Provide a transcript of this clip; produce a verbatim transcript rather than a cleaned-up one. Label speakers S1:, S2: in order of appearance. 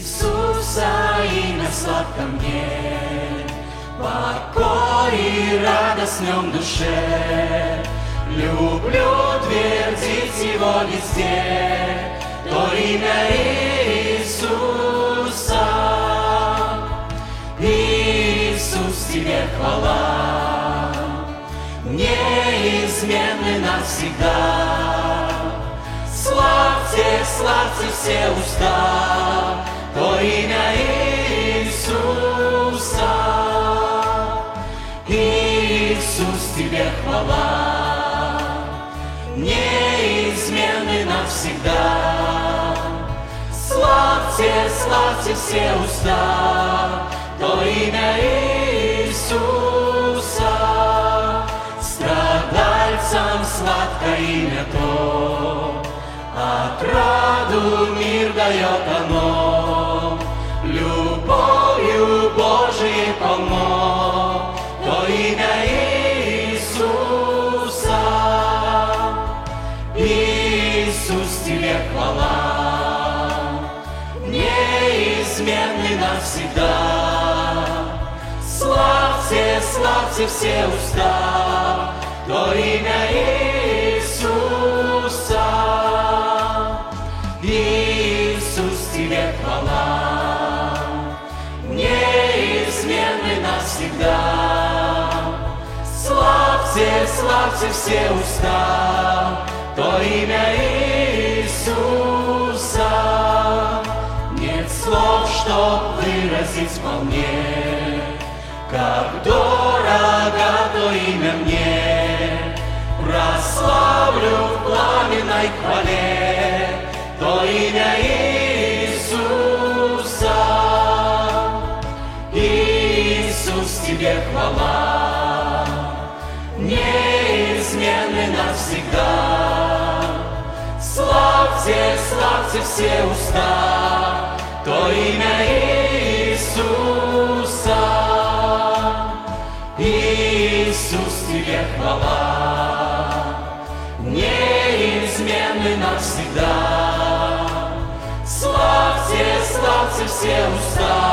S1: Иисуса имя сладко мне, покой и радость в нем душе. Люблю твердить его везде, то имя Иисуса. Иисус, тебе хвала, неизменный навсегда. Славьте, славьте все уста, то имя Иисуса. Иисус, тебе хвала, неизменный навсегда. Славьте, славьте все уста, то имя Иисуса. Страдальцам сладко имя то, отраду мир дает оно. Любовью Божией полно, то имя Иисуса. Иисус, тебе хвала, неизменный навсегда. Славьте, славьте все уста, то имя Иисуса. Иисус, тебе хвала, неизменный навсегда. Славьте, славьте все уста, то имя Иисуса. Нет слов, чтоб выразить вполне, как дорого то имя мне. Прославлю в пламенной хвале то имя Иисуса. Иисус, тебе хвала, неизменный навсегда. Славьте, славьте все уста, то имя Иисуса. Иисус, тебе хвала, неизменный навсегда. Славьте, славьте все уста,